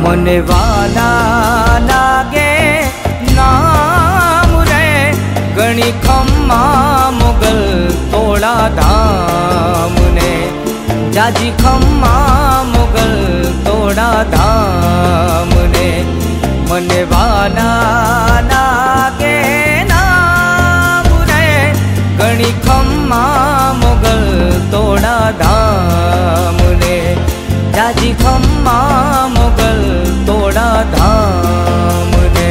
મને વાલા લાગે નામ રે ગણી ખમ્મા મોગલ તોડા ધામ ને જાજી ખમ્મા મોગલ તોડા ધામ ને મને વાલા લાગે નામ રે ગણી ખમ્મા મોગલ તોડા ધામ ને જાજી ખમ્મા મોગલ તોડા ધામ ને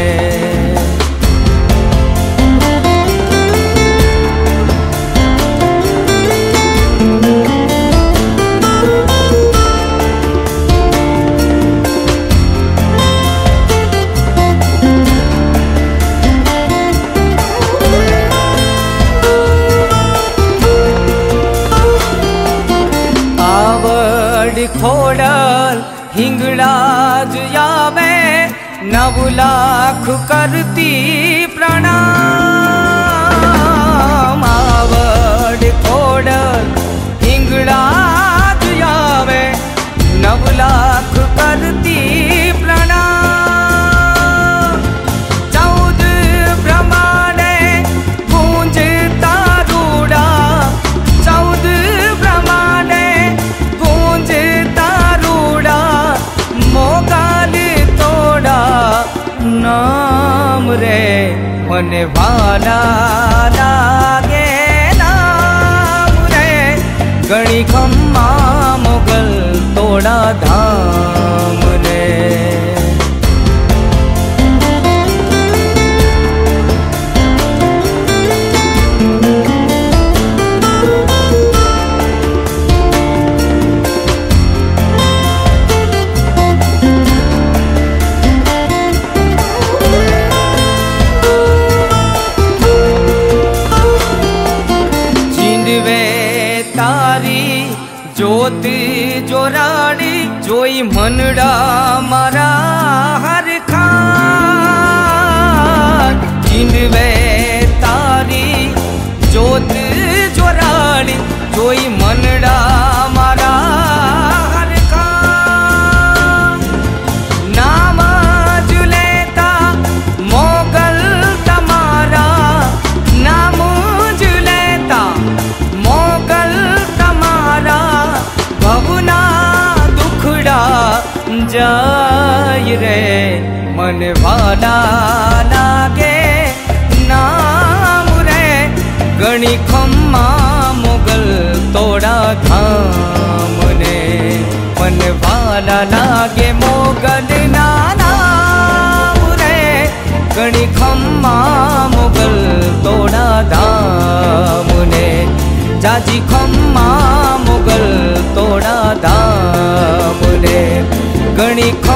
खोड़ल हिंगड़ा जुयावे 9 लाख करती प्रणाम आवड़ खोड़ल हिंगड़ा जुयावे 9 लाख करती प्रणाम 14 ब्रह्मांडे गूंजता रूड़ा 14 ब्रह्मांडे मोगल तोड़ा नाम रे મને વાલા લાગે નામ રે ગણી ખમ્મા મોગલ તોડા ધામ ને जोत जोराड़ी जोई मनड़ा मारा हर खान जिनवे तारी जोत जोराड़ी जोई मनड़ा मारा हर खान नाम जुलेता मोगल तमारा नाम जुलेता मोगल भवना दुखड़ा जाय रे मन वाला लागे नाम रे गणी खम्मा मोगल तोड़ा धाम ने मन वाला लागे मोगल नाम रे गणी खम्मा मोगल तोड़ा धाम ने जाजी खम्मा मोगल तोड़ा धाम ने गणी